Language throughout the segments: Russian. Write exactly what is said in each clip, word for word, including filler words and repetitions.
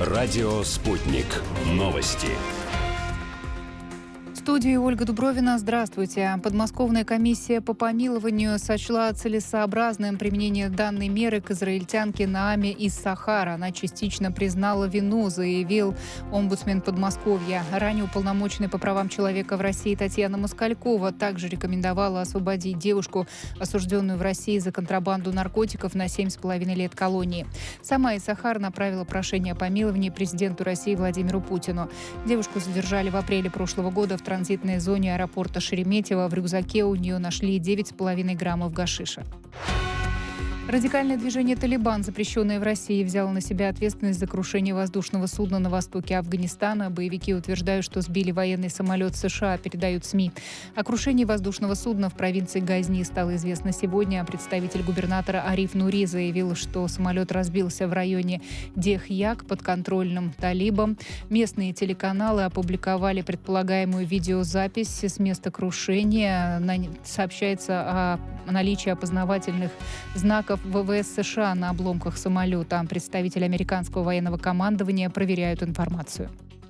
Радио «Спутник». Новости. В студии Ольга Дубровина. Здравствуйте. Подмосковная комиссия по помилованию сочла целесообразным применение данной меры к израильтянке Нааме из Сахара. Она частично признала вину, заявил омбудсмен Подмосковья. Ранее уполномоченная по правам человека в России Татьяна Москалькова также рекомендовала освободить девушку, осужденную в России за контрабанду наркотиков на семь с половиной лет колонии. Сама из Сахара направила прошение о помиловании президенту России Владимиру Путину. Девушку задержали в апреле прошлого года в транзитной зоне аэропорта Шереметьево. В рюкзаке у нее нашли девять с половиной граммов гашиша. Радикальное движение «Талибан», запрещенное в России, взяло на себя ответственность за крушение воздушного судна на востоке Афганистана. Боевики утверждают, что сбили военный самолет США, передают СМИ. О крушении воздушного судна в провинции Газни стало известно сегодня. Представитель губернатора Ариф Нури заявил, что самолет разбился в районе Дех-Як, подконтрольном талибам. Местные телеканалы опубликовали предполагаемую видеозапись с места крушения. Сообщается о наличии опознавательных знаков ВВС США на обломках самолета. Представители американского военного командования проверяют информацию.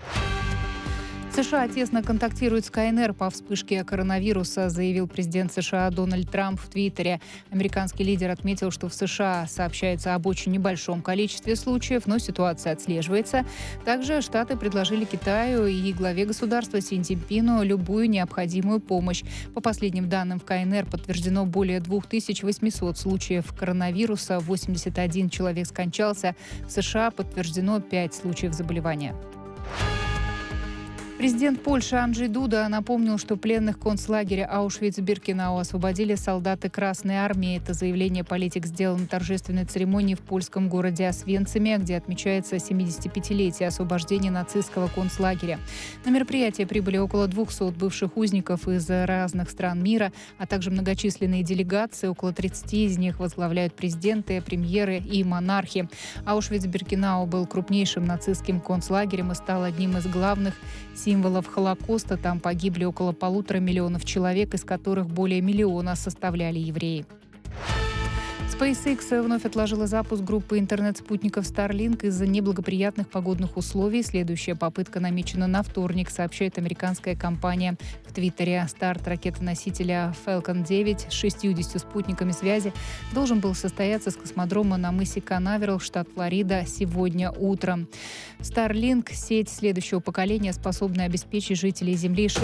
США тесно контактируют с КНР по вспышке коронавируса, заявил президент США Дональд Трамп в Твиттере. Американский лидер отметил, что в США сообщается об очень небольшом количестве случаев, но ситуация отслеживается. Также Штаты предложили Китаю и главе государства Си Цзиньпину любую необходимую помощь. По последним данным, в КНР подтверждено более две тысячи восемьсот случаев коронавируса, восемьдесят один человек скончался. В США подтверждено пять случаев заболевания. Президент Польши Анджей Дуда напомнил, что пленных концлагеря Аушвиц-Биркенау освободили солдаты Красной Армии. Это заявление политик сделал на торжественной церемонии в польском городе Освенциме, где отмечается семидесятипятилетие освобождения нацистского концлагеря. На мероприятие прибыли около двухсот бывших узников из разных стран мира, а также многочисленные делегации. Около тридцати из них возглавляют президенты, премьеры и монархи. Аушвиц-Биркенау был крупнейшим нацистским концлагерем и стал одним из главных символов Холокоста. Там погибли около полутора миллионов человек, из которых более миллиона составляли евреи. SpaceX вновь отложила запуск группы интернет-спутников Starlink из-за неблагоприятных погодных условий. Следующая попытка намечена на вторник, сообщает американская компания в Твиттере. Старт ракеты-носителя Falcon девять с шестьюдесятью спутниками связи должен был состояться с космодрома на мысе Канаверал, штат Флорида, сегодня утром. Starlink — сеть следующего поколения, способная обеспечить жителей Земли